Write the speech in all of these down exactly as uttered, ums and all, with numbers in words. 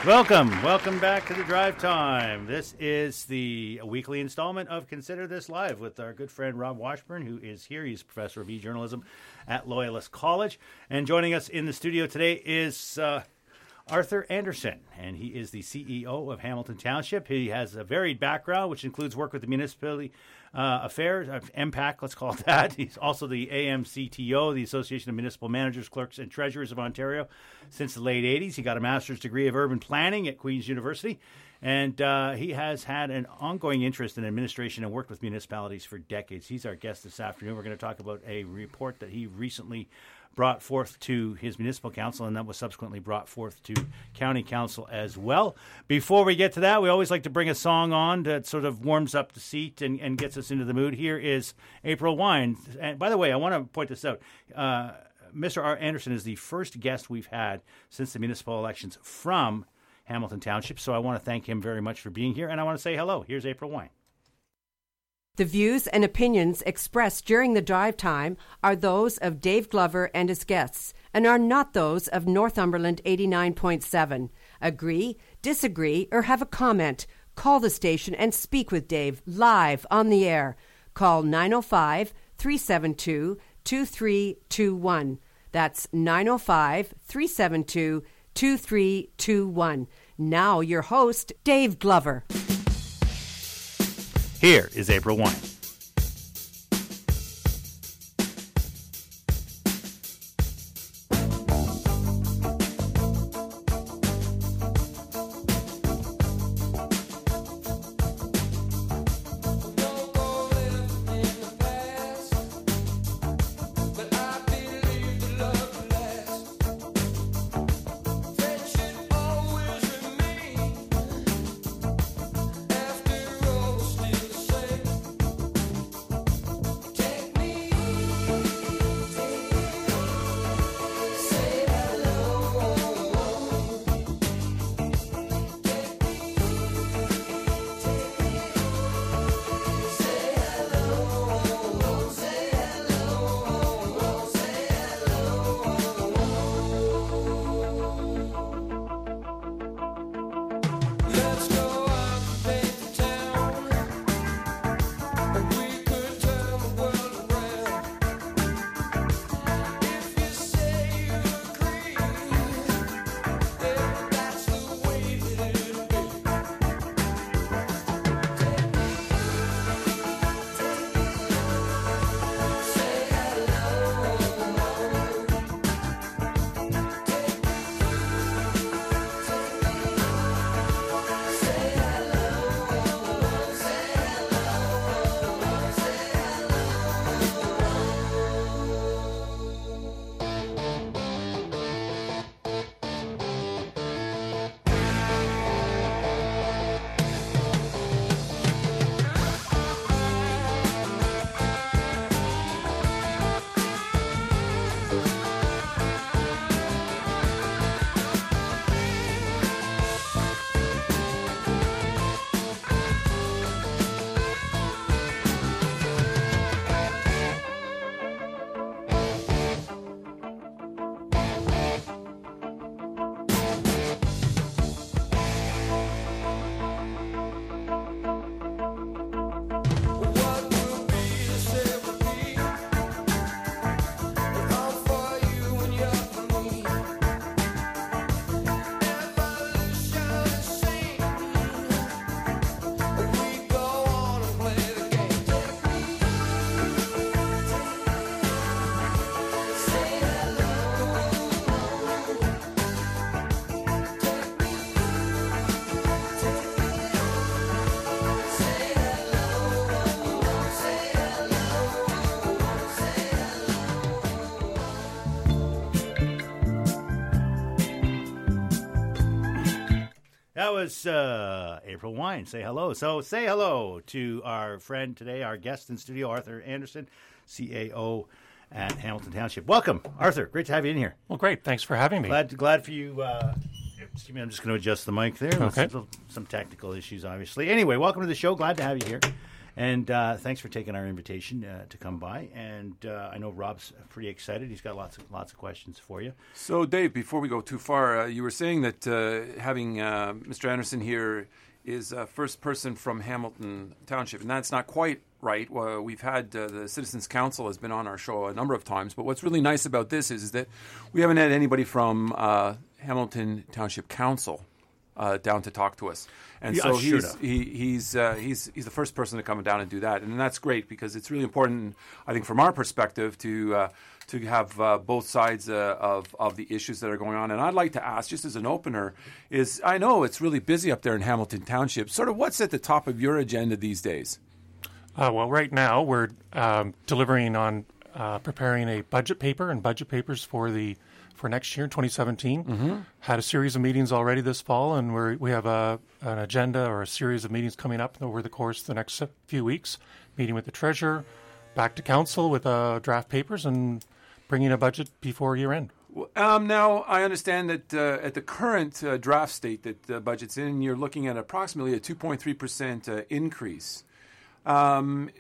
Welcome. Welcome back to the Drive Time. This is the weekly installment of Consider This Live with our good friend Rob Washburn, who is here. He's professor of e-journalism at Loyalist College. And joining us in the studio today is uh, Arthur Anderson, and he is the C E O of Hamilton Township. He has a varied background, which includes work with the municipality uh, affairs, uh, M PAC, let's call it that. He's also the A M C T O, the Association of Municipal Managers, Clerks, and Treasurers of Ontario, since the late eighties. He got a master's degree of urban planning at Queen's University, and uh, he has had an ongoing interest in administration and worked with municipalities for decades. He's our guest this afternoon. We're going to talk about a report that he recently brought forth to his municipal council, and that was subsequently brought forth to county council as well. Before we get to that, we always like to bring a song on that sort of warms up the seat and, and gets us into the mood. Here is April Wine. And by the way, I want to point this out. Uh, Mister R. Anderson is the first guest we've had since the municipal elections from Hamilton Township, so I want to thank him very much for being here, and I want to say hello. Here's April Wine. The views and opinions expressed during the drive time are those of Dave Glover and his guests and are not those of Northumberland eighty-nine point seven. Agree, disagree, or have a comment? Call the station and speak with Dave live on the air. Call nine oh five, three seven two, two three two one. That's nine oh five, three seven two, two three two one. Now your host, Dave Glover. Here is April Wine. That was uh, April Wine. Say hello. So say hello to our friend today, our guest in studio, Arthur Anderson, C A O at Hamilton Township. Welcome, Arthur. Great to have you in here. Well, great. Thanks for having me. Glad glad for you. Uh, excuse me, I'm just going to adjust the mic there. Okay. Some, some technical issues, obviously. Anyway, welcome to the show. Glad to have you here. And uh, thanks for taking our invitation uh, to come by. And uh, I know Rob's pretty excited. He's got lots of lots of questions for you. So, Dave, before we go too far, uh, you were saying that uh, having uh, Mister Anderson here is uh, first person from Hamilton Township, and that's not quite right. Well, we've had uh, the Citizens Council has been on our show a number of times, but what's really nice about this is, is that we haven't had anybody from uh, Hamilton Township Council uh, down to talk to us, and yeah, so he's have. he, he's uh, he's he's the first person to come down and do that, and that's great because it's really important, I think, from our perspective to. Uh, to have uh, both sides uh, of, of the issues that are going on. And I'd like to ask, just as an opener, is I know it's really busy up there in Hamilton Township. Sort of what's at the top of your agenda these days? Uh, well, right now we're um, delivering on uh, preparing a budget paper and budget papers for the for next year, twenty seventeen. Mm-hmm. Had a series of meetings already this fall, and we we have a an agenda or a series of meetings coming up over the course of the next few weeks. Meeting with the treasurer, back to council with uh, draft papers, and bringing a budget before year end. Um, now, I understand that uh, at the current uh, draft state that the budget's in, you're looking at approximately a two point three percent uh, increase. Um,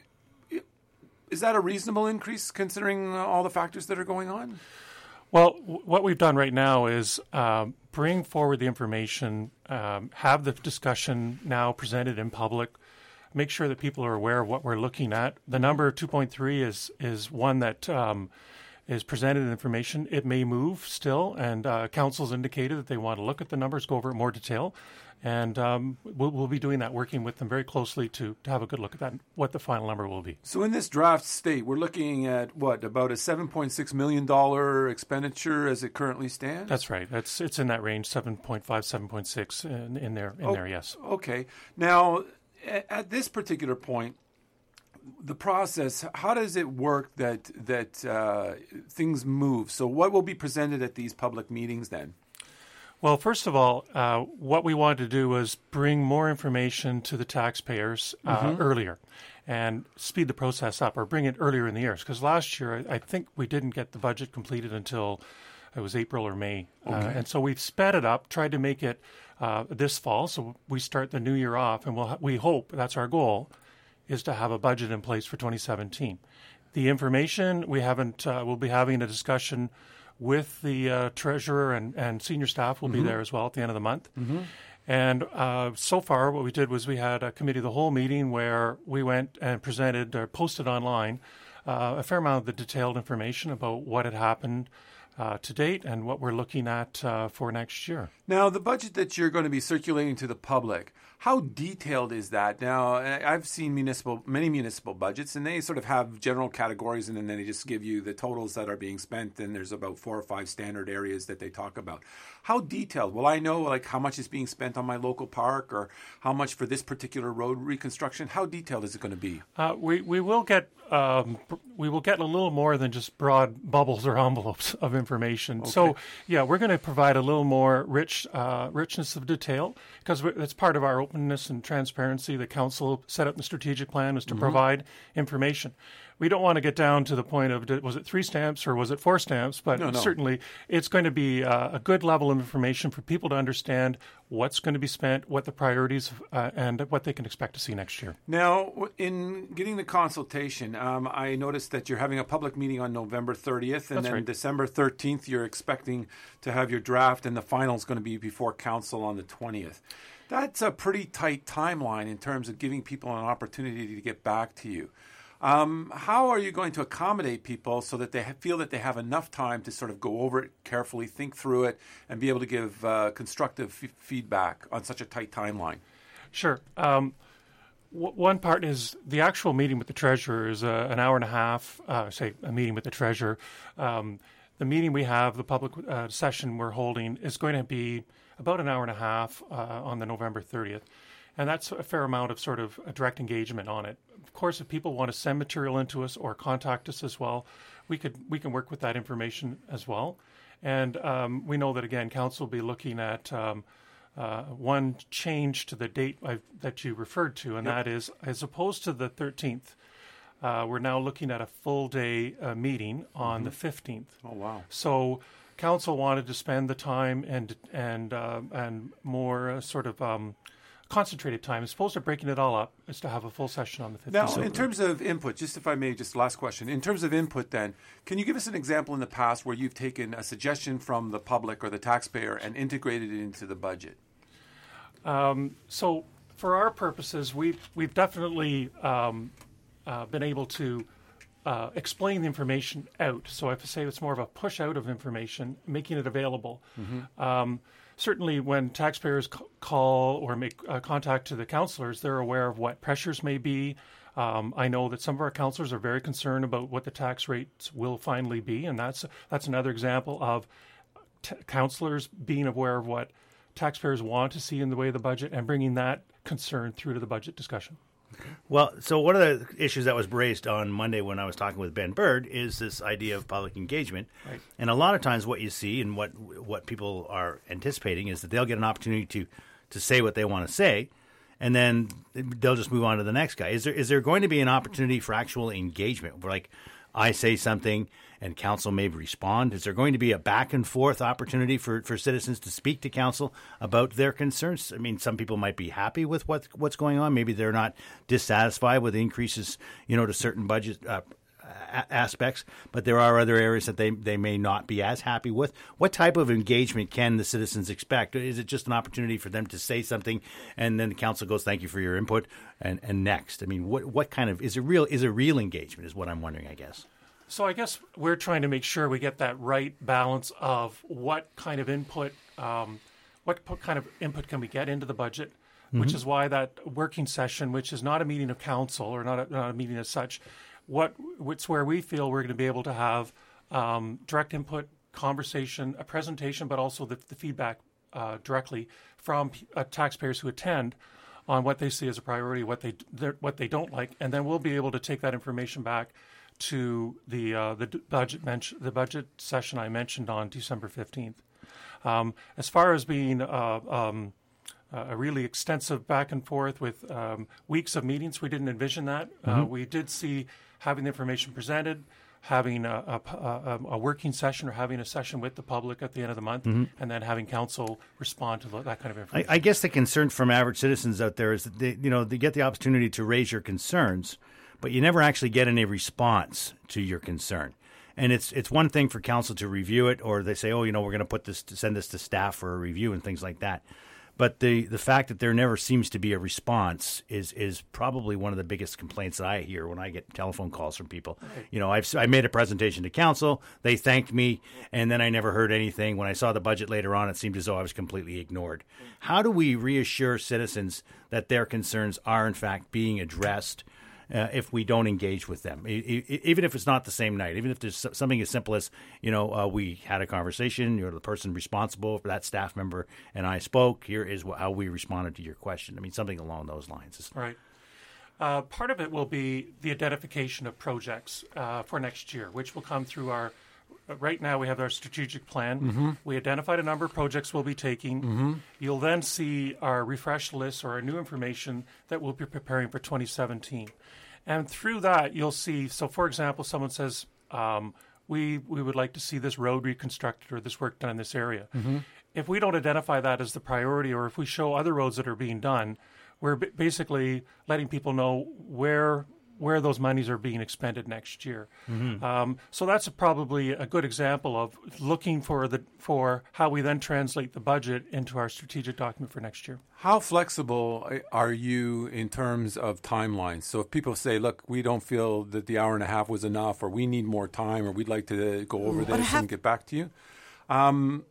is that a reasonable increase considering uh, all the factors that are going on? Well, w- what we've done right now is um, bring forward the information, um, have the discussion now presented in public, make sure that people are aware of what we're looking at. The number two point three is is one that um, is presented information. It may move still, and uh, council's indicated that they want to look at the numbers, go over it in more detail, and um, we'll, we'll be doing that, working with them very closely to, to have a good look at that, what the final number will be. So in this draft state, we're looking at, what, about a seven point six million dollars expenditure as it currently stands? That's right. That's It's in that range, seven point five, seven point six in, in there, in oh, there, yes. Okay. Now, at this particular point, the process, how does it work that that uh, things move? So what will be presented at these public meetings then? Well, first of all, uh, what we wanted to do was bring more information to the taxpayers uh, mm-hmm. earlier and speed the process up, or bring it earlier in the years. Because last year, I, I think we didn't get the budget completed until it was April or May. Okay. Uh, and so we've sped it up, tried to make it uh, this fall. So we start the new year off, and we'll ha- we hope, that's our goal, is to have a budget in place for twenty seventeen. The information, we haven't, uh, we'll be having a discussion with the uh, treasurer, and, and senior staff will mm-hmm. be there as well at the end of the month. Mm-hmm. And uh, so far what we did was we had a committee of the whole meeting where we went and presented or posted online uh, a fair amount of the detailed information about what had happened Uh, to date and what we're looking at uh, for next year. Now, the budget that you're going to be circulating to the public, how detailed is that? Now, I've seen municipal, many municipal budgets, and they sort of have general categories, and then they just give you the totals that are being spent, and there's about four or five standard areas that they talk about. How detailed? Will I know, like, how much is being spent on my local park, or how much for this particular road reconstruction? How detailed is it going to be? Uh, we we will get um, we will get a little more than just broad bubbles or envelopes of information. Okay. So, yeah, we're going to provide a little more rich uh, richness of detail, because it's part of our openness and transparency. The council set up the strategic plan was to mm-hmm. provide information. We don't want to get down to the point of, was it three stamps or was it four stamps? But no, no. certainly it's going to be uh, a good level of information for people to understand what's going to be spent, what the priorities, uh, and what they can expect to see next year. Now, in getting the consultation, um, I noticed that you're having a public meeting on November thirtieth, and That's then right. December thirteenth, you're expecting to have your draft, and the final is going to be before council on the twentieth. That's a pretty tight timeline in terms of giving people an opportunity to get back to you. Um, how are you going to accommodate people so that they ha- feel that they have enough time to sort of go over it carefully, think through it, and be able to give uh, constructive f- feedback on such a tight timeline? Sure. Um, w- one part is the actual meeting with the treasurer is uh, an hour and a half, uh, say a meeting with the treasurer. Um, the meeting we have, the public uh, session we're holding, is going to be about an hour and a half uh, on the November thirtieth. And that's a fair amount of sort of a direct engagement on it. Of course, if people want to send material into us or contact us as well, we could we can work with that information as well. And um, we know that, again, council will be looking at um, uh, one change to the date I've, that you referred to, and yep. that is, as opposed to the thirteenth, uh, we're now looking at a full-day uh, meeting on mm-hmm. the fifteenth. Oh, wow. So council wanted to spend the time and, and, uh, and more uh, sort of... Um, concentrated time. As opposed to breaking it all up, is to have a full session on the fifteenth. Now, in terms of input, just if I may, just last question. In terms of input then, can you give us an example in the past where you've taken a suggestion from the public or the taxpayer and integrated it into the budget? Um, so for our purposes, we've, we've definitely um, uh, been able to uh, explain the information out. So if I say it's more of a push out of information, making it available. Mm-hmm. Um, certainly when taxpayers c- call or make uh, contact to the councillors, they're aware of what pressures may be. Um, I know that some of our councillors are very concerned about what the tax rates will finally be, and that's that's another example of t- councillors being aware of what taxpayers want to see in the way of the budget and bringing that concern through to the budget discussion. Well, so one of the issues that was raised on Monday when I was talking with Ben Bird is this idea of public engagement. Right. And a lot of times what you see and what what people are anticipating is that they'll get an opportunity to, to say what they want to say, and then they'll just move on to the next guy. Is there is there going to be an opportunity for actual engagement? Where, like, I say something and council may respond. Is there going to be a back and forth opportunity for, for citizens to speak to council about their concerns? I mean, some people might be happy with what what's going on. Maybe they're not dissatisfied with increases, you know, to certain budget uh, a- aspects, but there are other areas that they, they may not be as happy with. What type of engagement can the citizens expect? Is it just an opportunity for them to say something and then the council goes, thank you for your input, and, and next? I mean, what what kind of, is it real, is it real engagement is what I'm wondering, I guess. So I guess we're trying to make sure we get that right balance of what kind of input, um, what p- kind of input can we get into the budget, mm-hmm. which is why that working session, which is not a meeting of council or not a, not a meeting as such, what it's where we feel we're going to be able to have um, direct input, conversation, a presentation, but also the, the feedback uh, directly from uh, taxpayers who attend on what they see as a priority, what they what they don't like, and then we'll be able to take that information back to the uh, the budget men- the budget session I mentioned on December fifteenth. Um, as far as being uh, um, a really extensive back and forth with um, weeks of meetings, we didn't envision that. Mm-hmm. Uh, we did see having the information presented, having a, a, a, a working session or having a session with the public at the end of the month, mm-hmm. and then having council respond to that kind of information. I, I guess the concern from average citizens out there is that they, you know, they get the opportunity to raise your concerns, but you never actually get any response to your concern. And it's it's one thing for council to review it, or they say, oh, you know, we're going to put this, to send this to staff for a review and things like that. But the, the fact that there never seems to be a response is is probably one of the biggest complaints that I hear when I get telephone calls from people. Right. You know, I've I made a presentation to council, they thanked me, and then I never heard anything. When I saw the budget later on, it seemed as though I was completely ignored. How do we reassure citizens that their concerns are in fact being addressed Uh, if we don't engage with them, e- e- even if it's not the same night, even if there's something as simple as, you know, uh, we had a conversation, you're the person responsible for that staff member, and I spoke, here is wh- how we responded to your question. I mean, something along those lines. Right. Uh, part of it will be the identification of projects uh, for next year, which will come through our, uh, right now we have our strategic plan. Mm-hmm. We identified a number of projects we'll be taking. Mm-hmm. You'll then see our refreshed list or our new information that we'll be preparing for twenty seventeen. And through that, you'll see, so for example, someone says, um, we we would like to see this road reconstructed or this work done in this area. Mm-hmm. If we don't identify that as the priority, or if we show other roads that are being done, we're b- basically letting people know where where those monies are being expended next year. Mm-hmm. Um, so that's a, probably a good example of looking for the for how we then translate the budget into our strategic document for next year. How flexible are you in terms of timelines? So if people say, look, we don't feel that the hour and a half was enough, or we need more time, or we'd like to go over this have- and get back to you, um,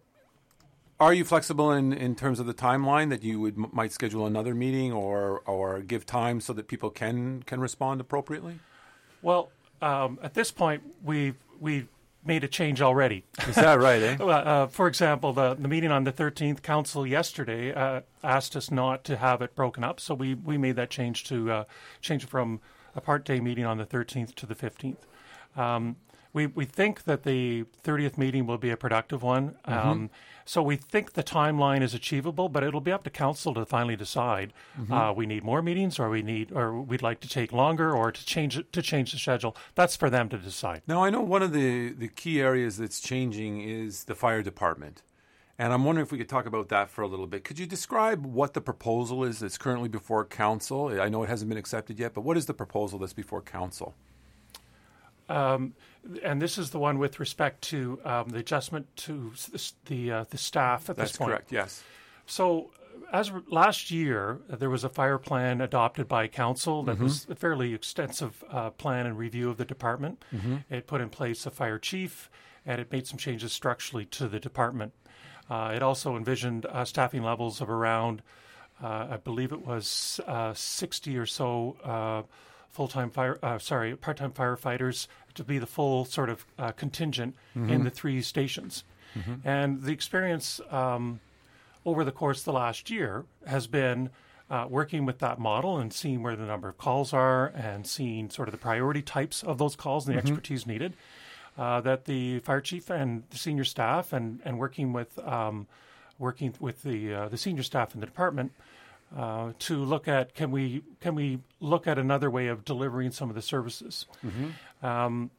are you flexible in, in terms of the timeline that you would might schedule another meeting or or give time so that people can can respond appropriately? Well, um, at this point, we we made a change already. Is that right? Eh? uh, for example, the the meeting on the thirteenth, council yesterday uh, asked us not to have it broken up, so we, we made that change to uh, change from a part day meeting on the thirteenth to the fifteenth. Um, We we think that the thirtieth meeting will be a productive one. Mm-hmm. Um, so we think the timeline is achievable, but it'll be up to council to finally decide. Mm-hmm. Uh, we need more meetings, or we need, or we'd like to take longer, or to change it, to change the schedule. That's for them to decide. Now, I know one of the, the key areas that's changing is the fire department. And I'm wondering if we could talk about that for a little bit. Could you describe what the proposal is that's currently before council? I know it hasn't been accepted yet, but what is the proposal that's before council? Um, and this is the one with respect to um, the adjustment to the the, uh, the staff at That's this point. correct, yes. So, as re- last year, uh, there was a fire plan adopted by council that mm-hmm. was a fairly extensive uh, plan and review of the department. Mm-hmm. It put in place a fire chief, and it made some changes structurally to the department. Uh, it also envisioned uh, staffing levels of around, uh, I believe it was uh, sixty or so uh, full-time fire, uh, sorry, part-time firefighters to be the full sort of uh, contingent mm-hmm. in the three stations. Mm-hmm. And the experience um, over the course of the last year has been uh, working with that model and seeing where the number of calls are and seeing sort of the priority types of those calls and the mm-hmm. expertise needed. Uh, that the fire chief and the senior staff and, and working with um, working with the uh, the senior staff in the department uh, to look at can we can we look at another way of delivering some of the services. Mm-hmm. Um,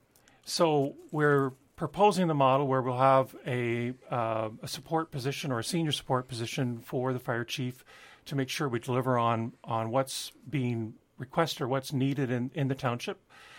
so we're proposing the model where we'll have a, uh, a support position or a senior support position for the fire chief to make sure we deliver on on what's being requested or what's needed in, in the township.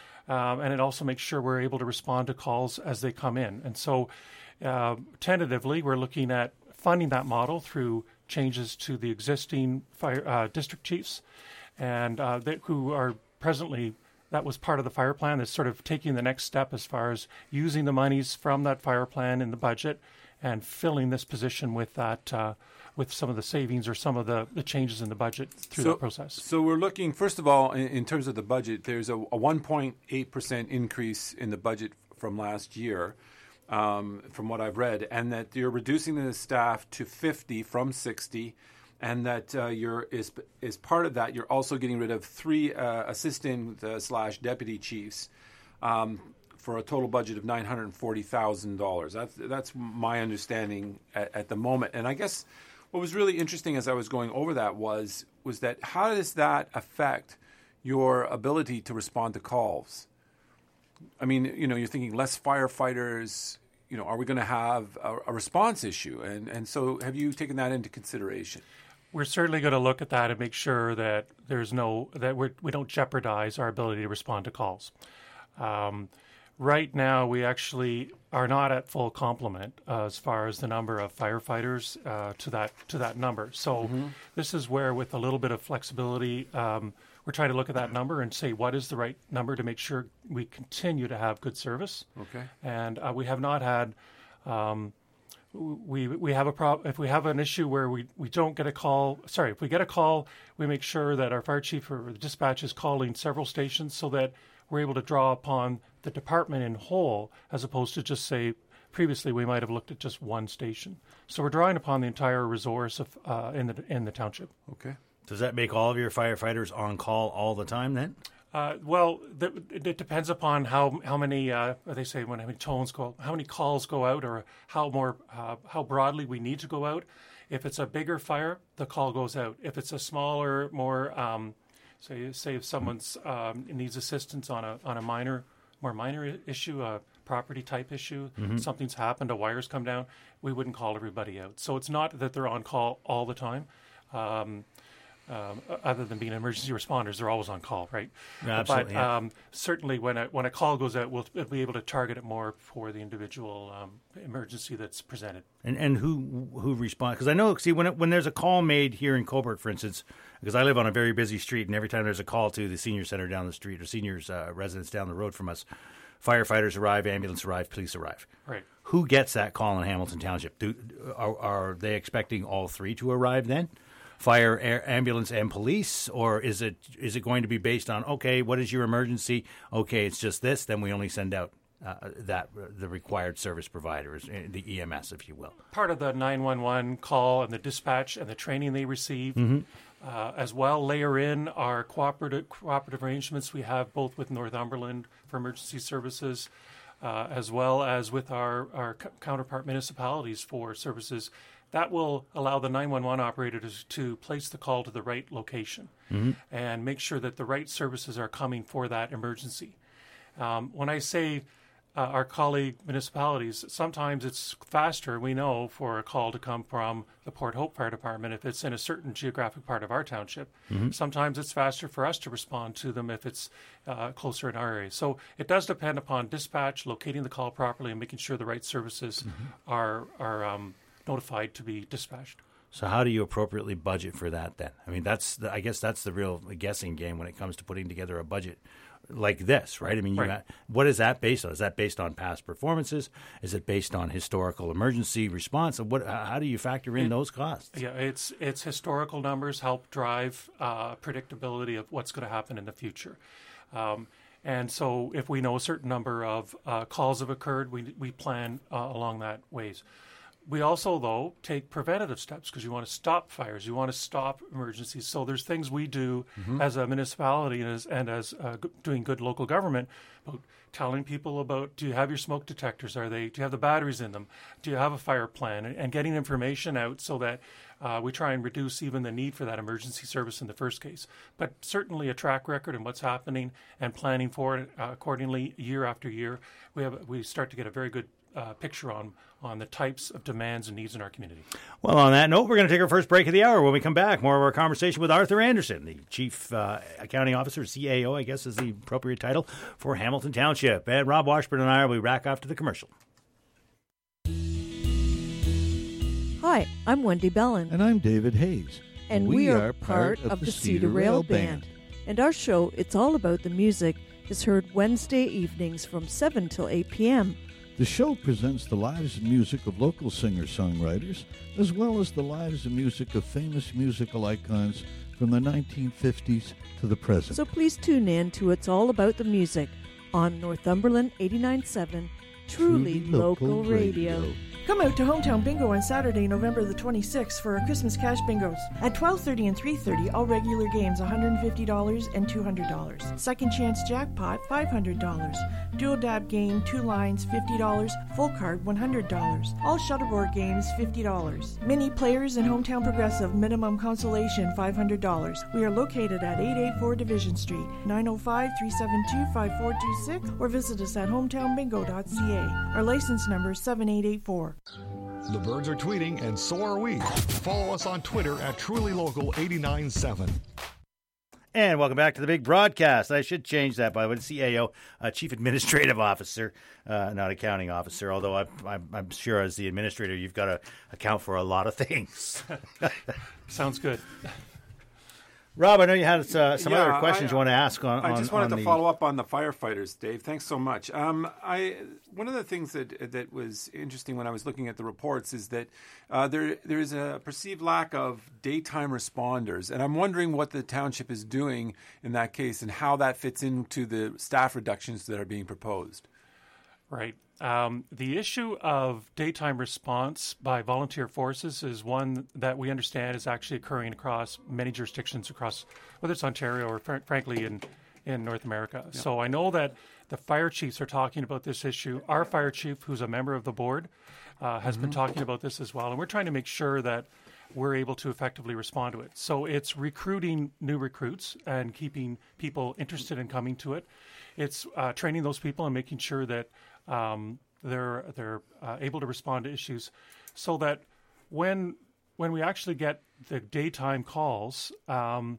Um, and it also makes sure we're able to respond to calls as they come in. And so uh, tentatively, we're looking at funding that model through changes to the existing fire uh, district chiefs and uh, that, who are presently, that was part of the fire plan, that's sort of taking the next step as far as using the monies from that fire plan in the budget and filling this position with that uh, with some of the savings or some of the, the changes in the budget through so, that process. So we're looking, first of all, in, in terms of the budget, there's a, a one point eight percent increase in the budget from last year, um, from what I've read, and that you're reducing the staff to fifty from sixty, and that uh, you're is is part of that, you're also getting rid of three uh, assistant uh, slash deputy chiefs um, for a total budget of nine hundred forty thousand dollars. That's, that's my understanding at, at the moment. And I guess what was really interesting as I was going over that was was that how does that affect your ability to respond to calls? I mean, you know, you're thinking less firefighters, you know, are we going to have a, a response issue? And and so have you taken that into consideration? We're certainly going to look at that and make sure that there's no, that we're, we don't jeopardize our ability to respond to calls. Um, Right now, we actually are not at full complement uh, as far as the number of firefighters uh, to that to that number. So mm-hmm. this is where, with a little bit of flexibility, um, we're trying to look at that number and say what is the right number to make sure we continue to have good service. Okay. And uh, we have not had. Um, we we have a problem if we have an issue where we, we don't get a call. Sorry, if we get a call, we make sure that our fire chief or the dispatch is calling several stations so that we're able to draw upon the department in whole, as opposed to just say previously we might have looked at just one station. So we're drawing upon the entire resource of uh, in the in the township. Okay. Does that make all of your firefighters on call all the time then? Uh, well, th- it depends upon how how many uh, they say when how many tones go, how many calls go out, or how more uh, how broadly we need to go out. If it's a bigger fire, the call goes out. If it's a smaller, more um, say say if someone's um, needs assistance on a on a minor more minor issue, a property type issue, mm-hmm. something's happened, a wire's come down, we wouldn't call everybody out. So it's not that they're on call all the time. Um, Um, other than being emergency responders, they're always on call, right? Yeah, absolutely. But yeah. um, certainly, when a when a call goes out, we'll, we'll be able to target it more for the individual um, emergency that's presented. And and who who responds? Because I know, see, when it, when there's a call made here in Cobourg, for instance, because I live on a very busy street, and every time there's a call to the senior center down the street or seniors uh, residents down the road from us, firefighters arrive, ambulance arrive, police arrive. Right. Who gets that call in Hamilton Township? Do are, are they expecting all three to arrive then? Fire, air, ambulance, and police, or is it is it going to be based on, okay, what is your emergency? Okay, it's just this. Then we only send out uh, that the required service providers, the E M S, if you will. Part of the nine one one call and the dispatch and the training they receive, mm-hmm. uh, as well. Layer in our cooperative cooperative arrangements we have both with Northumberland for emergency services, uh, as well as with our our counterpart municipalities for services. That will allow the nine one one operators to place the call to the right location mm-hmm. and make sure that the right services are coming for that emergency. Um, when I say uh, our colleague municipalities, sometimes it's faster, we know, for a call to come from the Port Hope Fire Department if it's in a certain geographic part of our township. Mm-hmm. Sometimes it's faster for us to respond to them if it's uh, closer in our area. So it does depend upon dispatch, locating the call properly, and making sure the right services mm-hmm. are, are um, notified to be dispatched. So how do you appropriately budget for that then? I mean, that's the, I guess that's the real guessing game when it comes to putting together a budget like this, right? I mean, you right. ha- what is that based on? Is that based on past performances? Is it based on historical emergency response? What? How do you factor in it, those costs? Yeah, it's it's historical numbers help drive uh, predictability of what's going to happen in the future. Um, and so if we know a certain number of uh, calls have occurred, we, we plan uh, along that ways. We also, though, take preventative steps because you want to stop fires. You want to stop emergencies. So there's things we do mm-hmm. as a municipality and as, and as uh, g- doing good local government about telling people about, do you have your smoke detectors? Are they? Do you have the batteries in them? Do you have a fire plan? And, and getting information out so that uh, we try and reduce even the need for that emergency service in the first case. But certainly a track record and what's happening and planning for it uh, accordingly year after year. We have we start to get a very good Uh, picture on on the types of demands and needs in our community. Well, on that note, we're going to take our first break of the hour. When we come back, more of our conversation with Arthur Anderson, the Chief uh, Accounting Officer, C A O, I guess is the appropriate title, for Hamilton Township. And Rob Washburn and I will be back after the commercial. Hi, I'm Wendy Bellin. And I'm David Hayes. And we, we are, are part of, of the Cedar, Cedar Rail Band. Band. And our show, It's All About the Music, is heard Wednesday evenings from seven till eight p.m. The show presents the lives and music of local singer-songwriters, as well as the lives and music of famous musical icons from the nineteen fifties to the present. So please tune in to It's All About the Music on Northumberland eighty-nine point seven, truly, truly local, local radio. radio. Come out to Hometown Bingo on Saturday, November the twenty-sixth for our Christmas cash bingos. At twelve thirty and three thirty, all regular games one hundred fifty dollars and two hundred dollars. Second Chance Jackpot, five hundred dollars. Dual Dab game, two lines, fifty dollars. Full card, one hundred dollars. All shuttleboard games, fifty dollars. Mini Players and Hometown Progressive, minimum consolation, five hundred dollars. We are located at eight eighty-four Division Street, nine oh five, three seven two, five four two six, or visit us at hometown bingo dot c a. Our license number is seven eight eight four. The birds are tweeting, and so are we. Follow us on Twitter at Truly Local eighty-nine point seven. And welcome back to the big broadcast. I should change that, by the way. C A O, uh, Chief Administrative Officer, uh, not Accounting Officer, although I'm, I'm, I'm sure as the administrator you've got to account for a lot of things. Sounds good. Rob, I know you had uh, some yeah, other questions I, you want to ask on. I on, just wanted on to the... follow up on the firefighters, Dave. Thanks so much. Um, I one of the things that that was interesting when I was looking at the reports is that uh, there there is a perceived lack of daytime responders, and I'm wondering what the township is doing in that case and how that fits into the staff reductions that are being proposed. Right. Um, the issue of daytime response by volunteer forces is one that we understand is actually occurring across many jurisdictions across, whether it's Ontario or fr- frankly in, in North America. Yeah. So I know that the fire chiefs are talking about this issue. Our fire chief, who's a member of the board, uh, has mm-hmm. been talking about this as well. And we're trying to make sure that we're able to effectively respond to it. So it's recruiting new recruits and keeping people interested in coming to it. It's uh, training those people and making sure that Um, they're they're uh, able to respond to issues, so that when when we actually get the daytime calls, um,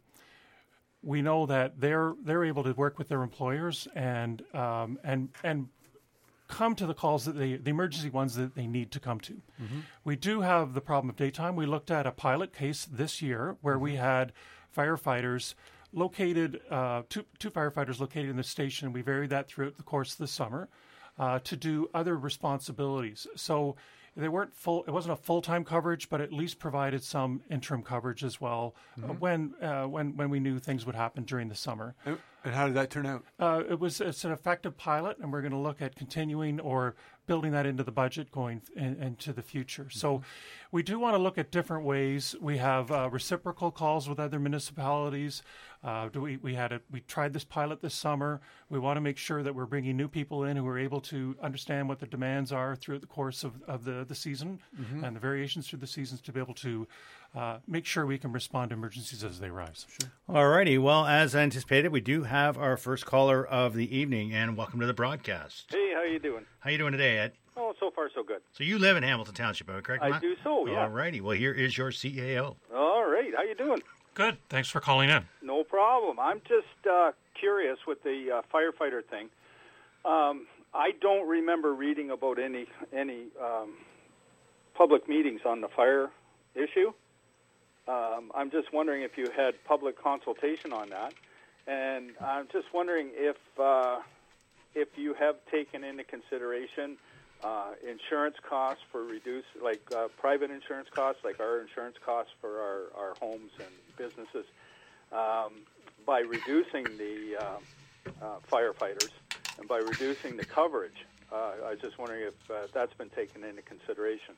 we know that they're they're able to work with their employers and um, and and come to the calls that they the emergency ones that they need to come to. Mm-hmm. We do have the problem of daytime. We looked at a pilot case this year where mm-hmm. we had firefighters located uh, two two firefighters located in the station. We varied that throughout the course of the summer. Uh, to do other responsibilities. So they weren't full. It wasn't a full-time coverage, but at least provided some interim coverage as well mm-hmm. uh, when uh, when when we knew things would happen during the summer. And how did that turn out? Uh, it was it's an effective pilot, and we're going to look at continuing or building that into the budget going in, into the future. Mm-hmm. So we do want to look at different ways. We have uh, reciprocal calls with other municipalities. Uh, do we we had a we tried this pilot this summer. We want to make sure that we're bringing new people in who are able to understand what the demands are throughout the course of, of the the season mm-hmm. and the variations through the seasons to be able to uh, make sure we can respond to emergencies as they arise. Sure. All righty. Well, as anticipated, we do have our first caller of the evening, and welcome to the broadcast. Hey, how you doing? How you doing today, Ed? Oh, so far so good. So you live in Hamilton Township, am I correct? I Matt? do so, yeah. All righty. Well, here is your C A O. All right, how you doing? Good. Thanks for calling in. No problem. I'm just uh, curious with the uh, firefighter thing. Um, I don't remember reading about any any um, public meetings on the fire issue. Um, I'm just wondering if you had public consultation on that, and I'm just wondering if uh, if you have taken into consideration uh, insurance costs for reduce, like uh, private insurance costs, like our insurance costs for our, our homes and businesses, um, by reducing the uh, uh, firefighters and by reducing the coverage. Uh, I was just wondering if uh, that's been taken into consideration.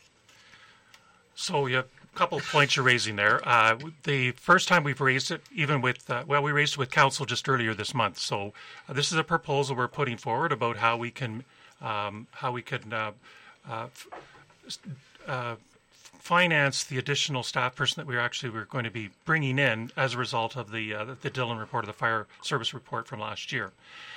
So you have a couple of points you're raising there. Uh, the first time we've raised it, even with, uh, well, we raised it with council just earlier this month. So uh, this is a proposal we're putting forward about how we can, um, how we can uh, uh, uh, finance the additional staff person that we're actually we're going to be bringing in as a result of the uh, the Dillon report, of the fire service report from last year.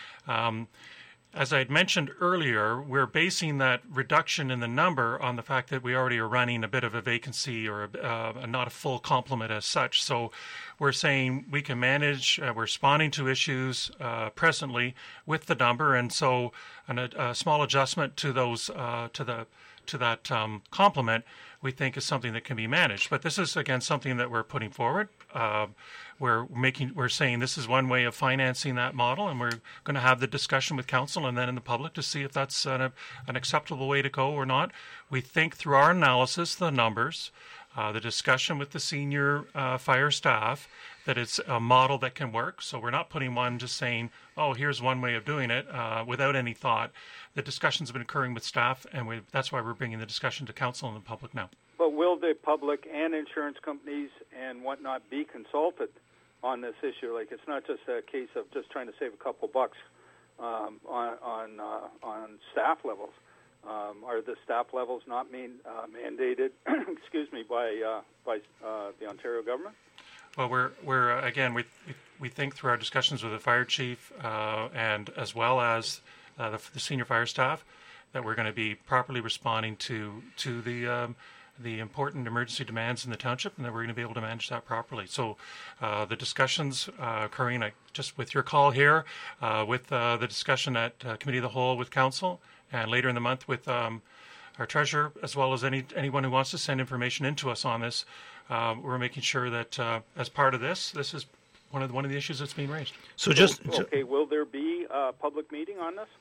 Um, As I had mentioned earlier, we're basing that reduction in the number on the fact that we already are running a bit of a vacancy or a, uh, not a full complement as such. So we're saying we can manage, uh, we're responding to issues uh, presently with the number, and so an, a, a small adjustment to those uh, to the to that um, complement we think is something that can be managed. But this is again something that we're putting forward. Uh, We're making, we're saying this is one way of financing that model, and we're going to have the discussion with council and then in the public to see if that's an, an acceptable way to go or not. We think through our analysis, the numbers, uh, the discussion with the senior uh, fire staff, that it's a model that can work. So we're not putting one just saying, oh, here's one way of doing it uh, without any thought. The discussions have been occurring with staff, and we, that's why we're bringing the discussion to council and the public now. But will the public and insurance companies and whatnot be consulted on this issue? Like, it's not just a case of just trying to save a couple bucks um, on on, uh, on staff levels. Um, are the staff levels not mean, uh, mandated? excuse me, by uh, by uh, the Ontario government? Well, we're we're uh, again we we think through our discussions with the fire chief uh, and as well as uh, the, the senior fire staff that we're going to be properly responding to to the. Um, the important emergency demands in the township, and that we're going to be able to manage that properly. So uh, the discussions uh, occurring uh, just with your call here, uh, with uh, the discussion at uh, Committee of the Whole with Council, and later in the month with um, our Treasurer, as well as any anyone who wants to send information into us on this, uh, we're making sure that uh, as part of this, this is one of the, one of the issues that's being raised. So just... Okay, will there be a public meeting on this?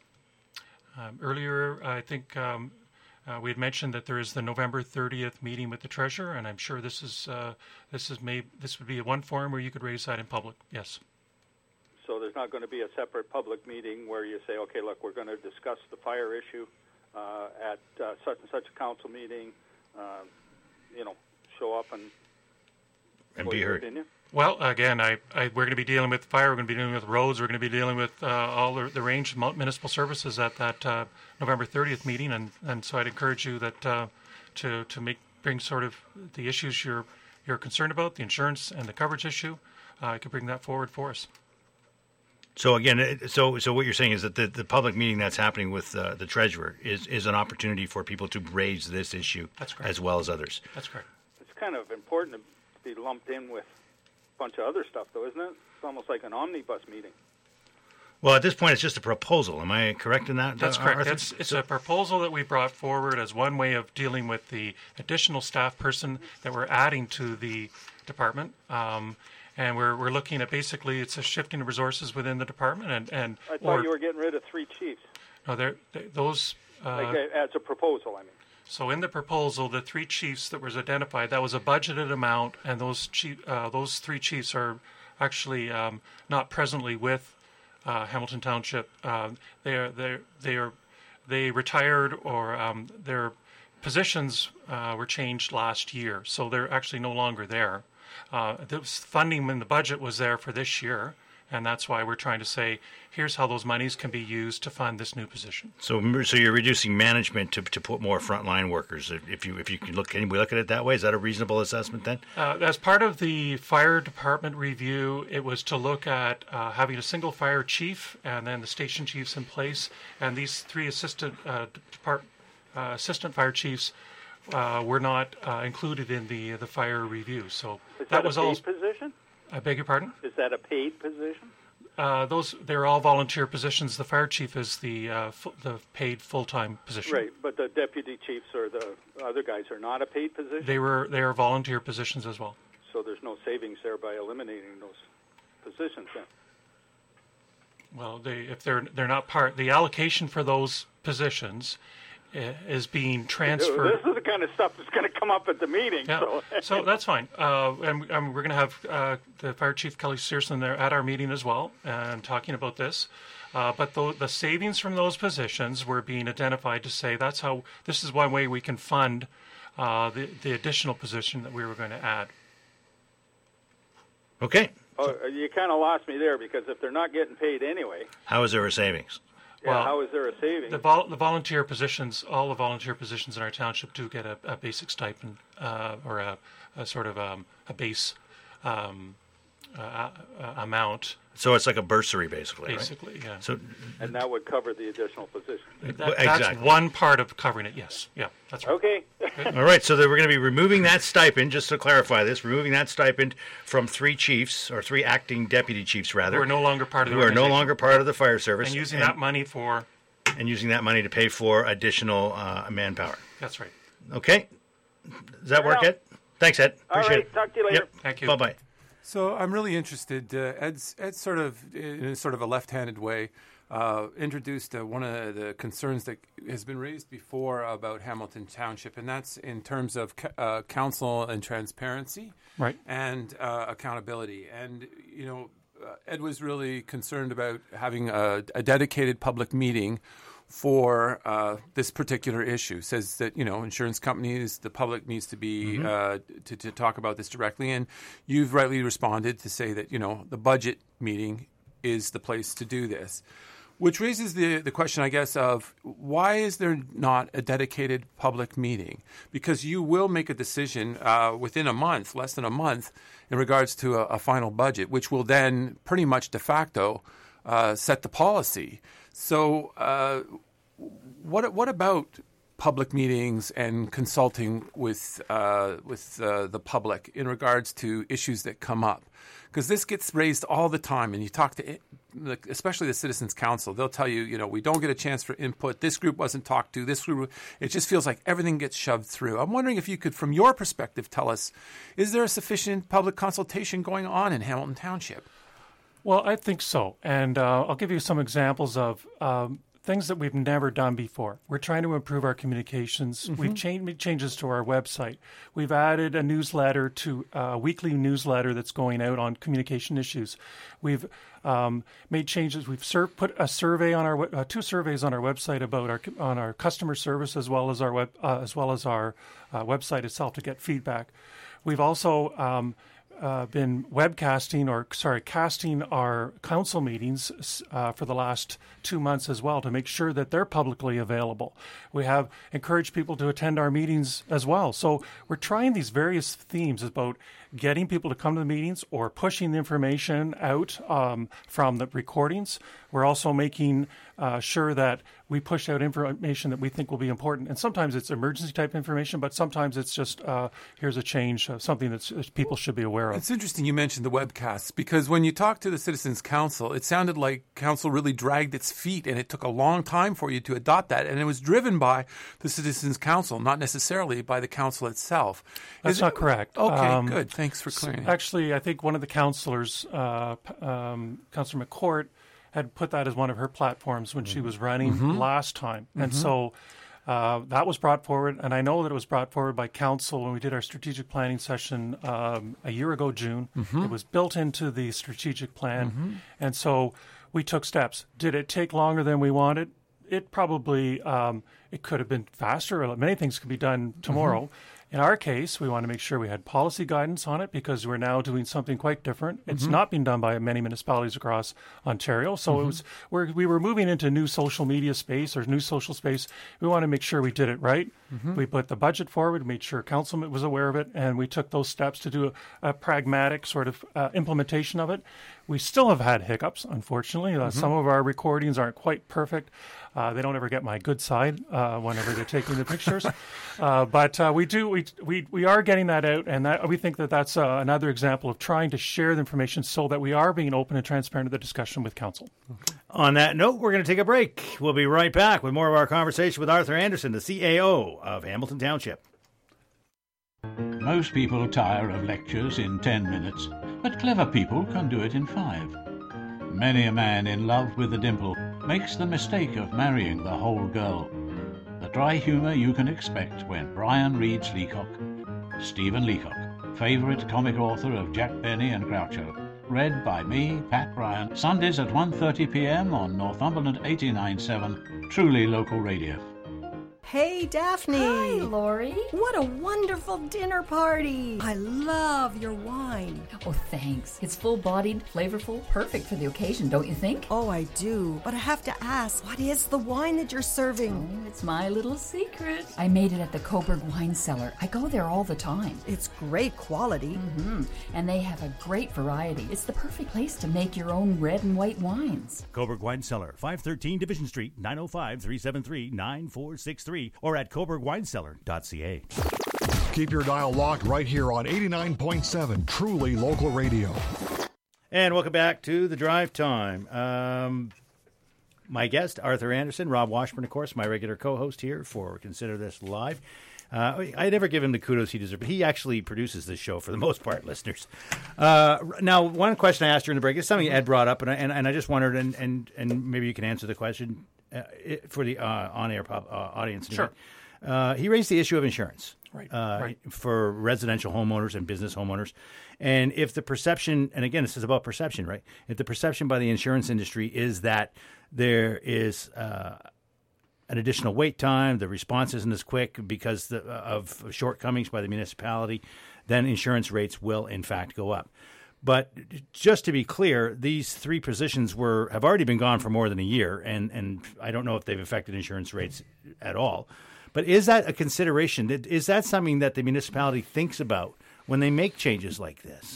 Um, earlier, I think... Um, Uh, we had mentioned that there is the November thirtieth meeting with the treasurer, and I'm sure this is uh, this is may this would be one forum where you could raise that in public. Yes. So there's not going to be a separate public meeting where you say, okay, look, we're going to discuss the fire issue uh, at uh, such and such a council meeting. Uh, you know, show up and and be heard. Opinion? Well, again, I, I, we're going to be dealing with fire. We're going to be dealing with roads. We're going to be dealing with uh, all the, the range of municipal services at that uh, November thirtieth meeting, and, and so I'd encourage you that uh, to to make bring sort of the issues you're you're concerned about, the insurance and the coverage issue. Uh, I could bring that forward for us. So again, so so what you're saying is that the, the public meeting that's happening with uh, the treasurer is, is an opportunity for people to raise this issue as well as others. That's correct. It's kind of important to be lumped in with bunch of other stuff, though, isn't it? It's almost like an omnibus meeting. Well, at this point, it's just a proposal. Am I correct in that? That's uh, correct. Arthur? It's, it's a proposal that we brought forward as one way of dealing with the additional staff person that we're adding to the department. Um, and we're we're looking at basically it's a shifting of resources within the department. And, and I thought or, you were getting rid of three chiefs. No, they're, they, those... Uh, like, as a proposal, I mean. So in the proposal, the three chiefs that was identified, that was a budgeted amount, and those chief, uh, those three chiefs are actually um, not presently with uh, Hamilton Township. Uh, they are they they are they retired, or um, their positions uh, were changed last year, so they're actually no longer there. Uh, the funding in the budget was there for this year, And that's why we're trying to say, here's how those monies can be used to fund this new position. So, so you're reducing management to to put more frontline workers. If you if you can look, can we look at it that way? Is that a reasonable assessment then? Uh, as part of the fire department review, it was to look at uh, having a single fire chief and then the station chiefs in place, and these three assistant uh, depart, uh, assistant fire chiefs uh, were not uh, included in the the fire review. So Is that, that a was paid all. position? I beg your pardon? Is that a paid position? Uh, those they're all volunteer positions. The fire chief is the uh, fu- the paid full time position. Right, but the deputy chiefs or the other guys are not a paid position. They were they are volunteer positions as well. So there's no savings there by eliminating those positions then. Well, they if they're they're not part. The allocation for those positions uh, is being transferred. This is the kind of stuff that's going to come up at the meeting. Yeah, so. so that's fine. Uh, and, and we're going to have uh, the Fire Chief Kelly Searson there at our meeting as well, and talking about this. Uh, but the, the savings from those positions were being identified to say that's how this is one way we can fund uh, the the additional position that we were going to add. Okay. Oh, you kind of lost me there because if they're not getting paid anyway, How is there a savings? yeah, Well, how is there a savings? The, vol- the volunteer positions, all the volunteer positions in our township do get a, a basic stipend uh, or a, a sort of um, a base um, uh, uh, amount. So it's like a bursary, basically. Basically, right? yeah. So and that would cover the additional position. That, Exactly. That's one part of covering it. Yes, yeah, that's right. Okay. all right. So then we're going to be removing that stipend. Just to clarify this, removing that stipend from three chiefs or three acting deputy chiefs, rather, Who are no longer part of the who are no organization. longer part of the fire service, and using and, that money for. and using that money to pay for additional uh, manpower. That's right. Okay. Does that Fair work, enough. Ed? Thanks, Ed. All Appreciate right. it. Talk to you later. Yep. Thank you. Bye bye. So I'm really interested. Uh, Ed's, Ed's sort of, in a sort of a left-handed way, uh, introduced uh, one of the concerns that has been raised before about Hamilton Township, and that's in terms of ca- uh, council and transparency, Right. and uh, accountability. And you know, uh, Ed was really concerned about having a, a dedicated public meeting for uh, this particular issue. Says that, you know, insurance companies, the public needs to be Mm-hmm. uh, to, to talk about this directly. And you've rightly responded to say that, you know, the budget meeting is the place to do this. Which raises the, the question, I guess, of why is there not a dedicated public meeting? Because you will make a decision uh, within a month, less than a month, in regards to a, a final budget, which will then pretty much de facto uh, set the policy. So uh, what what about public meetings and consulting with uh, with uh, the public in regards to issues that come up? Because this gets raised all the time, and you talk to, especially the Citizens Council, they'll tell you, you know, we don't get a chance for input. This group wasn't talked to. This group, it just feels like everything gets shoved through. I'm wondering if you could, from your perspective, tell us, is there a sufficient public consultation going on in Hamilton Township? Well, I think so. And uh, I'll give you some examples of um, things that we've never done before. We're trying to improve our communications. Mm-hmm. We've changed, made changes to our website. We've added a newsletter to uh, a weekly newsletter that's going out on communication issues. We've um, made changes. We've sur- put a survey on our we- uh, two surveys on our website about our on our customer service as well as our web uh, as well as our uh, website itself to get feedback. We've also um, Uh, been webcasting or sorry casting our council meetings uh, for the last two months as well to make sure that they're publicly available. We have encouraged people to attend our meetings as well. So we're trying these various themes about getting people to come to the meetings or pushing the information out um, from the recordings. We're also making uh, sure that we push out information that we think will be important. And sometimes it's emergency type information, but sometimes it's just uh, here's a change, uh, something that people should be aware of. It's interesting you mentioned the webcasts, because when you talked to the Citizens Council, it sounded like council really dragged its feet, and it took a long time for you to adopt that. And it was driven by the Citizens Council, not necessarily by the council itself. That's Is not it, correct. Okay, Um, good. Thanks for clearing. Actually, I think one of the councillors, uh, um, Councillor McCourt, had put that as one of her platforms when she was running Mm-hmm. last time. And so uh, that was brought forward, and I know that it was brought forward by council when we did our strategic planning session um, a year ago, June. Mm-hmm. It was built into the strategic plan, and so we took steps. Did it take longer than we wanted? It probably, um, it could have been faster. Many things could be done tomorrow. In our case, we want to make sure we had policy guidance on it because we're now doing something quite different. It's Mm-hmm. not being done by many municipalities across Ontario. So Mm-hmm. it was we're, we were moving into new social media space or new social space. We want to make sure we did it right. Mm-hmm. We put the budget forward, made sure council was aware of it, and we took those steps to do a, a pragmatic sort of uh, implementation of it. We still have had hiccups, unfortunately. Uh, Mm-hmm. Some of our recordings aren't quite perfect. Uh, they don't ever get my good side uh, whenever they're taking the pictures. Uh, but uh, we do we, we we are getting that out, and that, we think that that's uh, another example of trying to share the information so that we are being open and transparent in the discussion with council. Okay. On that note, we're going to take a break. We'll be right back with more of our conversation with Arthur Anderson, the C A O of Hamilton Township. Most people tire of lectures in ten minutes, but clever people can do it in five. Many a man in love with a dimple makes the mistake of marrying the whole girl. The dry humour you can expect when Brian reads Leacock. Stephen Leacock, favourite comic author of Jack Benny and Groucho. Read by me, Pat Bryan, Sundays at one thirty p m on Northumberland eighty-nine point seven, truly local radio. Hey, Daphne. Hi, Lori. What a wonderful dinner party. I love your wine. Oh, thanks. It's full-bodied, flavorful, perfect for the occasion, don't you think? Oh, I do. But I have to ask, what is the wine that you're serving? Oh, it's my little secret. I made it at the Coburg Wine Cellar. I go there all the time. It's great quality. Mm-hmm. And they have a great variety. It's the perfect place to make your own red and white wines. Coburg Wine Cellar, five thirteen Division Street, nine oh five, three seven three, nine four six three, or at coburg wine cellar dot c a. Keep your dial locked right here on eighty-nine point seven, truly local radio. And welcome back to the Drive Time. Um, my guest, Arthur Anderson, Rob Washburn, of course, my regular co-host here for Consider This Live. Uh, I never give him the kudos he deserves, but he actually produces this show for the most part, listeners. Uh, now, one question I asked during the break is something Ed brought up, and I, and, and I just wondered, and, and, and maybe you can answer the question uh, it, for the uh, on-air pop, uh, audience. Sure. Uh, he raised the issue of insurance. Right, uh, right. For residential homeowners and business homeowners. And if the perception, and again, this is about perception, right? If the perception by the insurance industry is that there is uh, an additional wait time, the response isn't as quick because the, of shortcomings by the municipality, then insurance rates will, in fact, go up. But just to be clear, these three positions were have already been gone for more than a year, and, and I don't know if they've affected insurance rates at all. But is that a consideration? Is that something that the municipality thinks about when they make changes like this?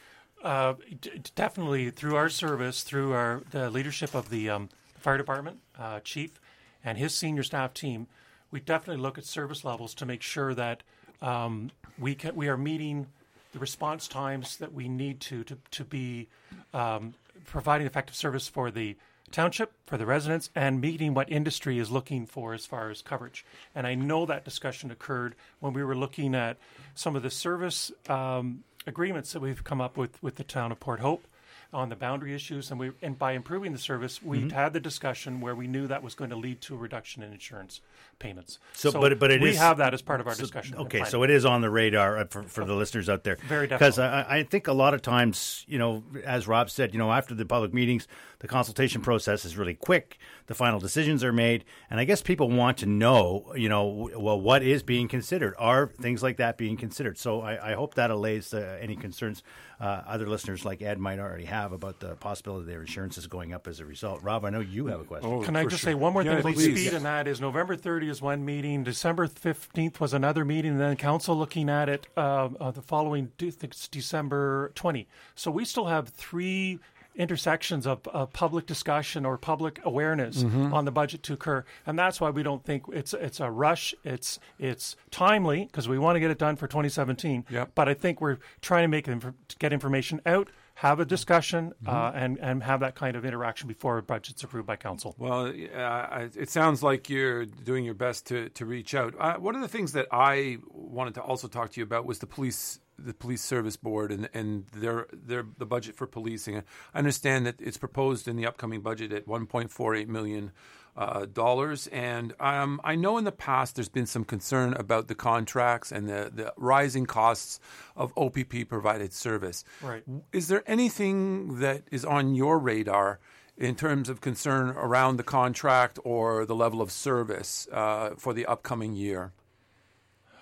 Uh, d- definitely through our service, through our the leadership of the um, fire department uh, chief and his senior staff team, we definitely look at service levels to make sure that um, we can we are meeting the response times that we need to to, to be um, providing effective service for the township, for the residents, and meeting what industry is looking for as far as coverage. And I know that discussion occurred when we were looking at some of the service um, agreements that we've come up with with the town of Port Hope on the boundary issues, and we and by improving the service, we mm-hmm. had the discussion where we knew that was going to lead to a reduction in insurance payments. So, so but but it we is, have that as part of our so, discussion. Okay, so it is on the radar for, for the listeners out there. Very definitely. Because I, I think a lot of times, you know, as Rob said, you know, after the public meetings, the consultation process is really quick. The final decisions are made, and I guess people want to know, you know, well, what is being considered? Are things like that being considered? So I, I hope that allays uh, any concerns uh, other listeners like Ed might already have about the possibility their insurance is going up as a result. Rob, I know you have a question. Oh, Can I just sure. say one more yeah, thing, please. speed, and that is November thirtieth is one meeting, December fifteenth was another meeting, and then council looking at it uh, uh, the following, I think it's December twentieth. So we still have three intersections of, of public discussion or public awareness mm-hmm. on the budget to occur, and that's why we don't think it's it's a rush. It's it's timely because we want to get it done for twenty seventeen. Yep. But I think we're trying to make inf- to get information out, have a discussion, mm-hmm. uh, and and have that kind of interaction before a budget's approved by council. Well, uh, it sounds like you're doing your best to to reach out. Uh, one of the things that I wanted to also talk to you about was the police. The police service board and, and their their the budget for policing. I understand that it's proposed in the upcoming budget at one point four eight million uh, dollars, and um, I know in the past there's been some concern about the contracts and the, the rising costs of O P P provided service. Right. Is there anything that is on your radar in terms of concern around the contract or the level of service uh, for the upcoming year?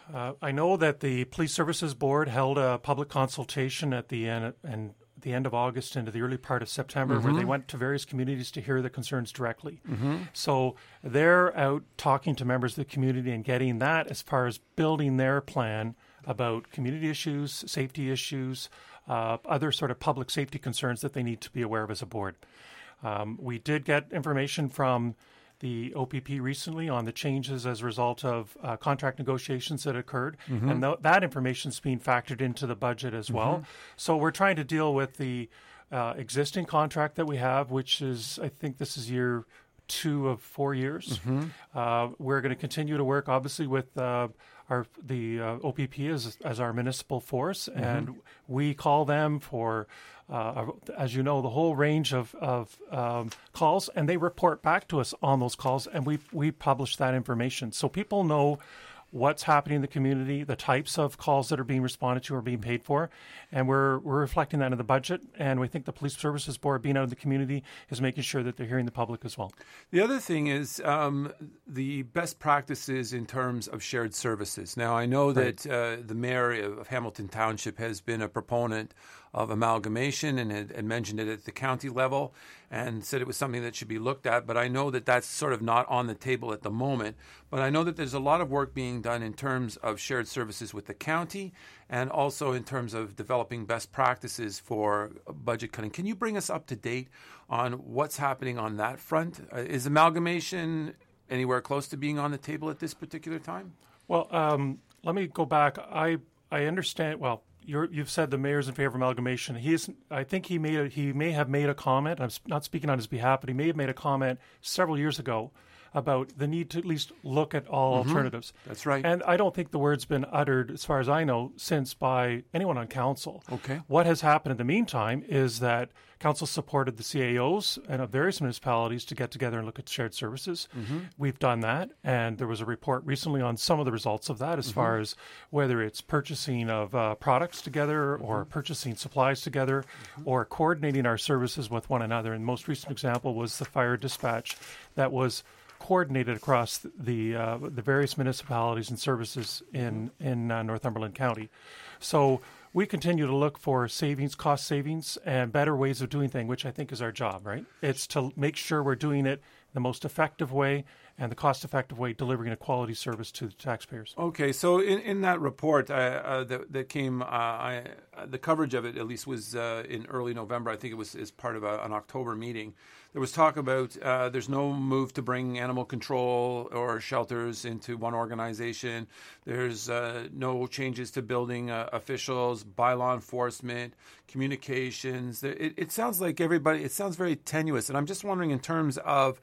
Uh, I know that the Police Services Board held a public consultation at the end and the end of August into the early part of September, Mm-hmm. where they went to various communities to hear the concerns directly. Mm-hmm. So they're out talking to members of the community and getting that as far as building their plan about community issues, safety issues, uh, other sort of public safety concerns that they need to be aware of as a board. Um, we did get information from the O P P recently on the changes as a result of uh, contract negotiations that occurred, Mm-hmm. and th- that information is being factored into the budget as well. So we're trying to deal with the uh, existing contract that we have, which is, I think this is year two of four years. Mm-hmm. Uh, we're going to continue to work, obviously, with uh, our the uh, O P P as as our municipal force, Mm-hmm. and we call them for, uh, as you know, the whole range of of um, calls, and they report back to us on those calls, and we we publish that information so people know what's happening in the community, the types of calls that are being responded to or being paid for, and we're we're reflecting that in the budget. And we think the Police Services Board, being out in the community, is making sure that they're hearing the public as well. The other thing is um, the best practices in terms of shared services. Now, I know Right. that uh, the mayor of Hamilton Township has been a proponent of amalgamation and had and mentioned it at the county level and said it was something that should be looked at. But I know that that's sort of not on the table at the moment. But I know that there's a lot of work being done in terms of shared services with the county and also in terms of developing best practices for budget cutting. Can you bring us up to date on what's happening on that front? Uh, is amalgamation anywhere close to being on the table at this particular time? Well, um, let me go back. I I understand. Well, you're, you've said the mayor's in favor of amalgamation. He is. I think he made a, he may have made a comment. I'm not speaking on his behalf, but he may have made a comment several years ago about the need to at least look at all Mm-hmm. alternatives. That's right. And I don't think the word's been uttered, as far as I know, since by anyone on council. Okay. What has happened in the meantime is that council supported the C A Os and of various municipalities to get together and look at shared services. Mm-hmm. We've done that, and there was a report recently on some of the results of that, as Mm-hmm. far as whether it's purchasing of uh, products together Mm-hmm. or purchasing supplies together or coordinating our services with one another. And the most recent example was the fire dispatch that was coordinated across the uh, the various municipalities and services in in uh, Northumberland County. So we continue to look for savings, cost savings, and better ways of doing things, which I think is our job, right? It's to make sure we're doing it the most effective way and the cost-effective way, delivering a quality service to the taxpayers. Okay, so in, in that report uh, uh, that, that came, uh, I, uh, the coverage of it at least was uh, in early November. I think it was as part of a, an October meeting. There was talk about uh, there's no move to bring animal control or shelters into one organization. There's uh, no changes to building uh, officials, bylaw enforcement, communications. It, it sounds like everybody, it sounds very tenuous. And I'm just wondering in terms of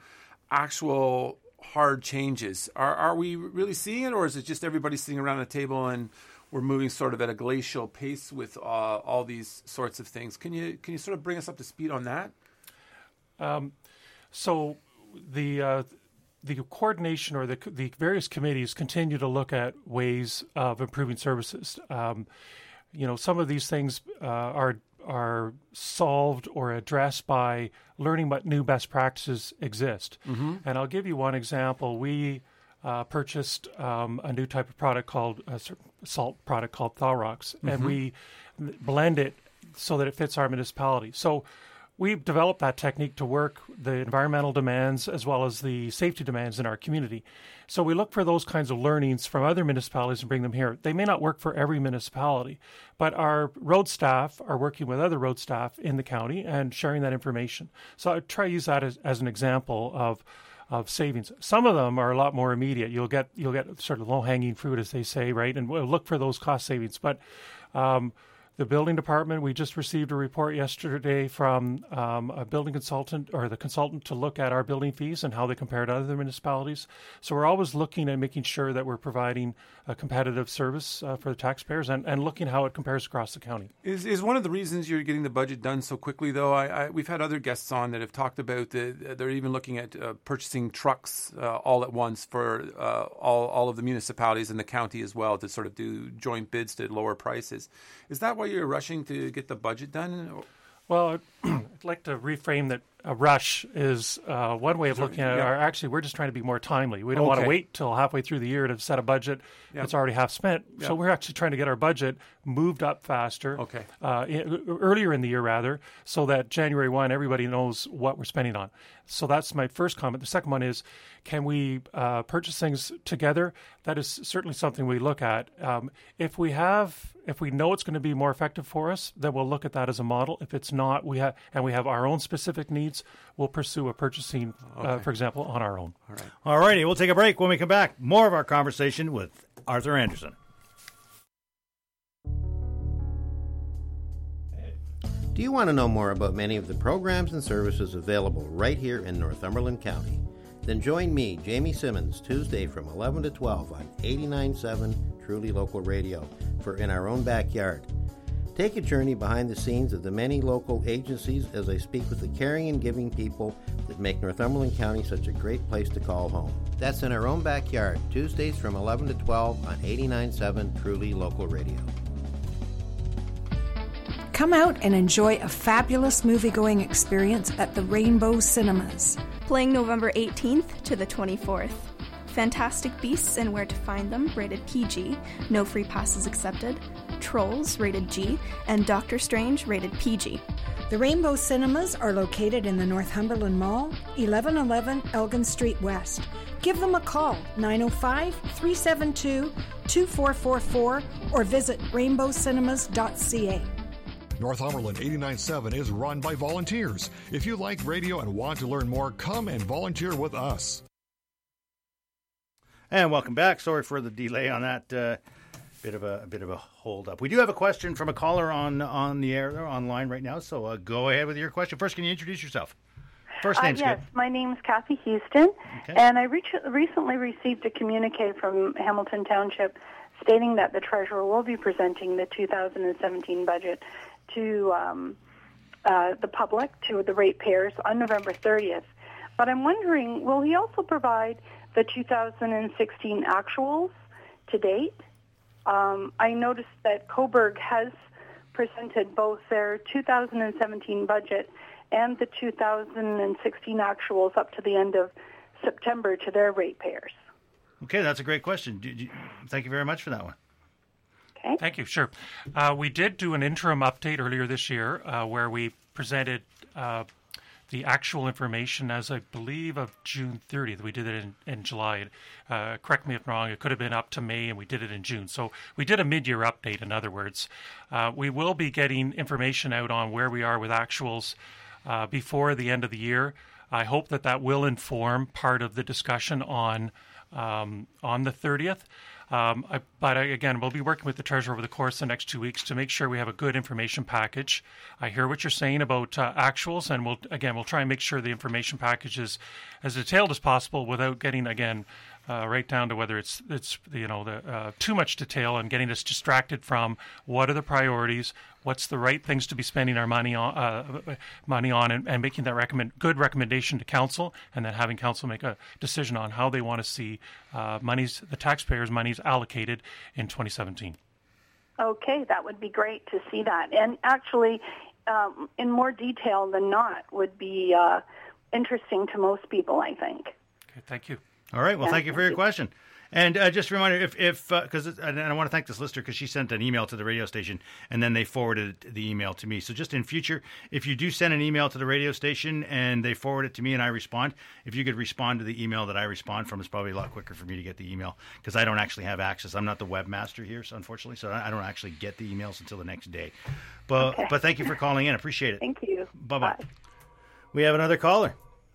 actual hard changes. Are are we really seeing it, or is it just everybody sitting around a table and we're moving sort of at a glacial pace with uh, all these sorts of things? Can you can you sort of bring us up to speed on that? Um, so the uh, the coordination or the the various committees continue to look at ways of improving services. Um, you know, some of these things uh, are are solved or addressed by learning what new best practices exist. Mm-hmm. And I'll give you one example. We uh, purchased um, a new type of product called a salt product called Thorox, mm-hmm. and we blend it so that it fits our municipality. So we've developed that technique to work the environmental demands as well as the safety demands in our community. So we look for those kinds of learnings from other municipalities and bring them here. They may not work for every municipality, but our road staff are working with other road staff in the county and sharing that information. So I try to use that as, as an example of of savings. Some of them are a lot more immediate. You'll get you'll get sort of low-hanging fruit, as they say, right? And we'll look for those cost savings. But um, the building department, we just received a report yesterday from um, a building consultant or the consultant to look at our building fees and how they compare to other municipalities. So we're always looking at making sure that we're providing a competitive service uh, for the taxpayers and, and looking how it compares across the county. Is is one of the reasons you're getting the budget done so quickly, though? I, I we've had other guests on that have talked about the, they're even looking at uh, purchasing trucks uh, all at once for uh, all all of the municipalities in the county as well to sort of do joint bids to lower prices. Is that why you're rushing to get the budget done? Well, I'd like to reframe that a rush is uh, one way of So, looking at it. yeah. Or actually, we're just trying to be more timely. We don't Okay. want to wait till halfway through the year to set a budget Yeah. that's already half spent. Yeah. So we're actually trying to get our budget moved up faster, Okay. uh, in, earlier in the year rather, so that January first, everybody knows what we're spending on. So that's my first comment. The second one is, can we uh, purchase things together? That is certainly something we look at. Um, if we have, if we know it's going to be more effective for us, then we'll look at that as a model. If it's not, we have, and we have our own specific needs, we'll pursue a purchasing, uh, Okay. for example, on our own. All right. All righty, we'll take a break. When we come back, more of our conversation with Arthur Anderson. Do you want to know more about many of the programs and services available right here in Northumberland County? Then join me, Jamie Simmons, Tuesday from eleven to twelve on eighty-nine point seven Truly Local Radio for In Our Own Backyard. Take a journey behind the scenes of the many local agencies as I speak with the caring and giving people that make Northumberland County such a great place to call home. That's In Our Own Backyard, Tuesdays from eleven to twelve on eighty-nine point seven Truly Local Radio. Come out and enjoy a fabulous movie-going experience at the Rainbow Cinemas. Playing November eighteenth to the twenty-fourth. Fantastic Beasts and Where to Find Them, rated P G, no free passes accepted. Trolls, rated G, and Doctor Strange, rated P G. The Rainbow Cinemas are located in the Northumberland Mall, eleven eleven Elgin Street West. Give them a call, nine oh five, three seven two, two four four four, or visit rainbow cinemas dot c a. Northumberland eighty-nine point seven is run by volunteers. If you like radio and want to learn more, come and volunteer with us. And welcome back. Sorry for the delay on that. Uh, bit of a, a bit of a hold up. We do have a question from a caller on on the air online right now. So uh, go ahead with your question. First, can you introduce yourself? First name's uh, yes, good. my name is Kathy Houston, Okay. and I reach, recently received a communique from Hamilton Township stating that the treasurer will be presenting the two thousand seventeen budget to um, uh, the public, to the ratepayers, on November thirtieth. But I'm wondering, will he also provide the two thousand sixteen actuals to date? Um, I noticed that Coburg has presented both their two thousand seventeen budget and the two thousand sixteen actuals up to the end of September to their ratepayers. Okay, that's a great question. Do, do, thank you very much for that one. Okay. Thank you. Sure. Uh, we did do an interim update earlier this year uh, where we presented uh, the actual information as I believe of June thirtieth. We did it in, in July. Uh, correct me if I'm wrong. It could have been up to May, and we did it in June. So we did a mid-year update, in other words. Uh, we will be getting information out on where we are with actuals uh, before the end of the year. I hope that that will inform part of the discussion on um, on the thirtieth. Um, I, but I, again, we'll be working with the treasurer over the course of the next two weeks to make sure we have a good information package. I hear what you're saying about uh, actuals, and we'll again we'll try and make sure the information package is as detailed as possible without getting again uh, right down to whether it's it's you know the uh, too much detail and getting us distracted from what are the priorities, what's the right things to be spending our money on, uh, money on, and, and making that recommend good recommendation to council, and then having council make a decision on how they want to see uh, monies, the taxpayers' monies allocated in twenty seventeen. Okay, that would be great to see that. And actually, um, in more detail than not, would be uh, interesting to most people, I think. Okay, thank you. All right. Well, Yeah, thank you for thank your you. question. And uh, just a reminder, if if because uh, and I want to thank this listener because she sent an email to the radio station and then they forwarded the email to me. So just in future, if you do send an email to the radio station and they forward it to me and I respond, if you could respond to the email that I respond from, it's probably a lot quicker for me to get the email because I don't actually have access. I'm not the webmaster here, so unfortunately, so I don't actually get the emails until the next day. But Okay. but thank you for calling in. Appreciate it. Thank you. Bye-bye. We have another caller.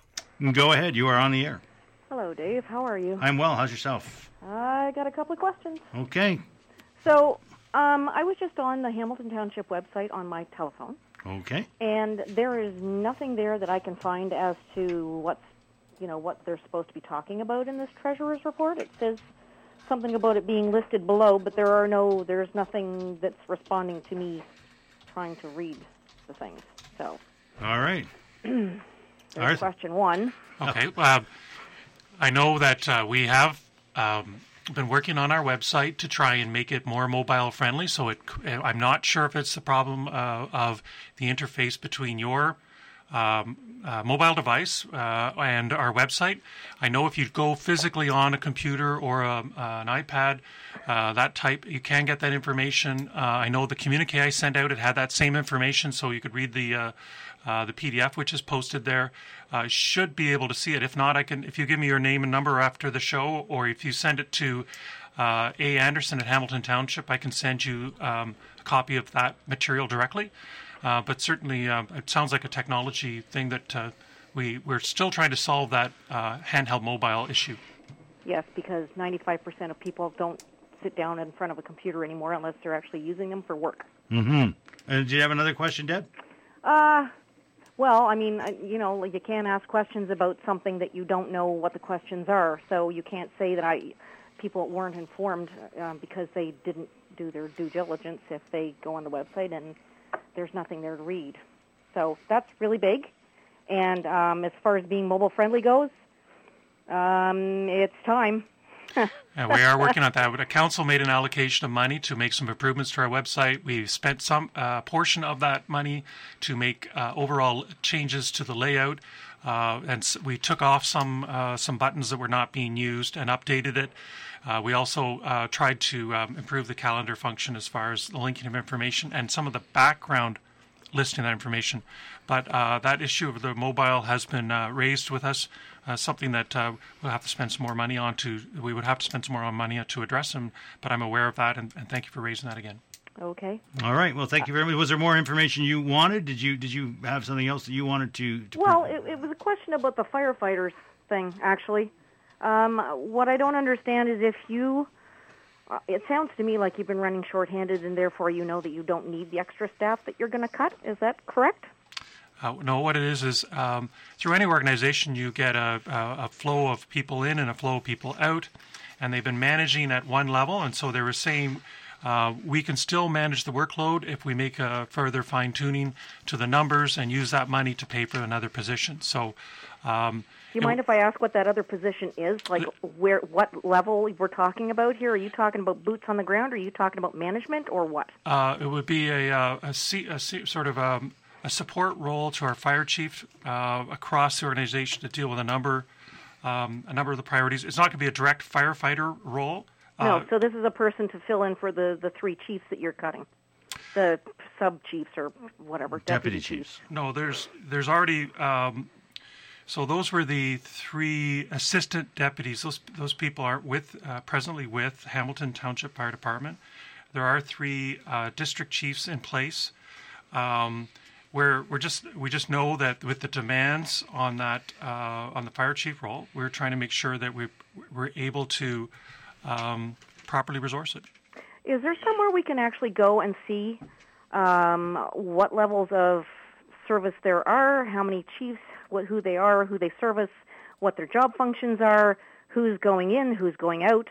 Go ahead. You are on the air. Hello, Dave. How are you? I'm well. How's yourself? I got a couple of questions. Okay. So, um, I was just on the Hamilton Township website on my telephone, Okay. and there is nothing there that I can find as to what's, you know, what they're supposed to be talking about in this treasurer's report. It says something about it being listed below, but there are no, there's nothing that's responding to me trying to read the things. So, All right. there's Arthur. question one. Okay. Uh, I know that uh, we have um, been working on our website to try and make it more mobile friendly. So it, I'm not sure if it's the problem uh, of the interface between your um, uh, mobile device uh, and our website. I know if you go physically on a computer or a, uh, an iPad, uh, that type, you can get that information. Uh, I know the communique I sent out, it had that same information, so you could read the uh, uh, the P D F which is posted there. Uh, should be able to see it. If not, I can. If you give me your name and number after the show, or if you send it to uh, A. Anderson at Hamilton Township, I can send you um, a copy of that material directly. Uh, but certainly, uh, it sounds like a technology thing that uh, we we're still trying to solve that uh, handheld mobile issue. Yes, because ninety-five percent of people don't sit down in front of a computer anymore unless they're actually using them for work. Mm-hmm. And do you have another question, Deb? Uh, well, I mean, you know, you can't ask questions about something that you don't know what the questions are. So you can't say that I people weren't informed um, because they didn't do their due diligence if they go on the website and there's nothing there to read. So that's really big. And um, as far as being mobile friendly goes, um, it's time. And we are working on that. The council made an allocation of money to make some improvements to our website. We've spent some uh, portion of that money to make uh, overall changes to the layout. Uh, and s- we took off some uh, some buttons that were not being used and updated it. Uh, we also uh, tried to um, improve the calendar function as far as the linking of information and some of the background listing that information. But uh, that issue of the mobile has been uh, raised with us, uh, something that uh, we'll have to spend some more money on to, we would have to spend some more money to address them, but I'm aware of that, and, and thank you for raising that again. Okay. All right. Well, thank you very much. Was there more information you wanted? Did you did you have something else that you wanted to? to well, it, it was a question about the firefighters thing, actually. Um, what I don't understand is if you, uh, it sounds to me like you've been running shorthanded and therefore you know that you don't need the extra staff that you're going to cut. Is that correct? Uh, no, what it is is um, through any organization you get a, a, a flow of people in and a flow of people out, and they've been managing at one level, and so they were saying uh, we can still manage the workload if we make a further fine-tuning to the numbers and use that money to pay for another position. So, um, do you mind if I ask what that other position is? Like, where, what level we're talking about here? Are you talking about boots on the ground, or are you talking about management, or what? Uh, it would be a, a, a, C, a C, sort of a, a support role to our fire chief uh, across the organization to deal with a number, um, a number of the priorities. It's not going to be a direct firefighter role. No, Uh, so this is a person to fill in for the, the three chiefs that you're cutting, the sub-chiefs or whatever, deputy, Deputy chiefs. No, there's there's already. Um, so those were the three assistant deputies. Those those people are with uh, presently with Hamilton Township Fire Department. There are three uh, district chiefs in place. Um, where we're just we just know that with the demands on that uh, on the fire chief role, we're trying to make sure that we we're able to um, properly resource it. Is there somewhere we can actually go and see um, what levels of service there are, how many chiefs, what, who they are, who they service, what their job functions are, who's going in, who's going out,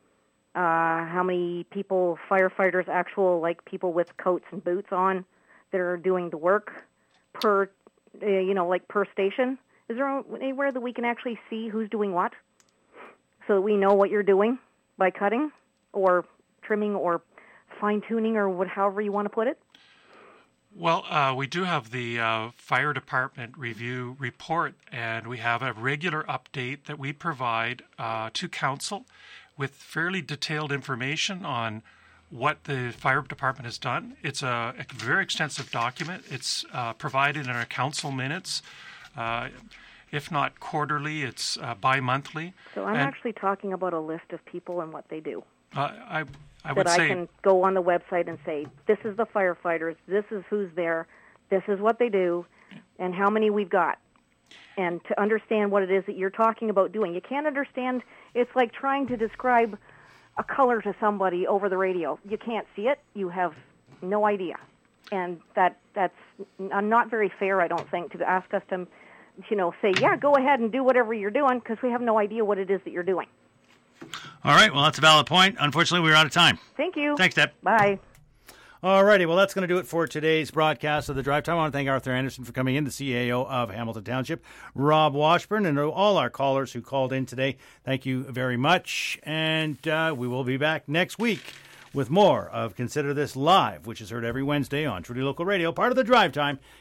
uh, how many people, firefighters, actual like people with coats and boots on, that are doing the work per, uh, you know, like per station? Is there anywhere that we can actually see who's doing what, so that we know what you're doing by cutting or trimming or fine-tuning or what, however you want to put it? Well, uh, we do have the uh, fire department review report, and we have a regular update that we provide uh, to council with fairly detailed information on what the fire department has done. It's a, a very extensive document. It's uh, provided in our council minutes. Uh, if not quarterly, it's uh, bi-monthly. So I'm and, actually talking about a list of people and what they do. Uh, I, I that would I say can go on the website and say, this is the firefighters, this is who's there, this is what they do, and how many we've got. And to understand what it is that you're talking about doing. You can't understand, it's like trying to describe a color to somebody over the radio. You can't see it. You have no idea. And that that's not very fair, I don't think, to ask us to, you know, say, yeah, go ahead and do whatever you're doing, because we have no idea what it is that you're doing. All right. Well, that's a valid point. Unfortunately, we're out of time. Thank you. Thanks, Deb. Bye. All righty, well, that's going to do it for today's broadcast of The Drive Time. I want to thank Arthur Anderson for coming in, the C A O of Hamilton Township, Rob Washburn, and all our callers who called in today. Thank you very much, and uh, we will be back next week with more of Consider This Live, which is heard every Wednesday on Truly Local Radio, part of The Drive Time,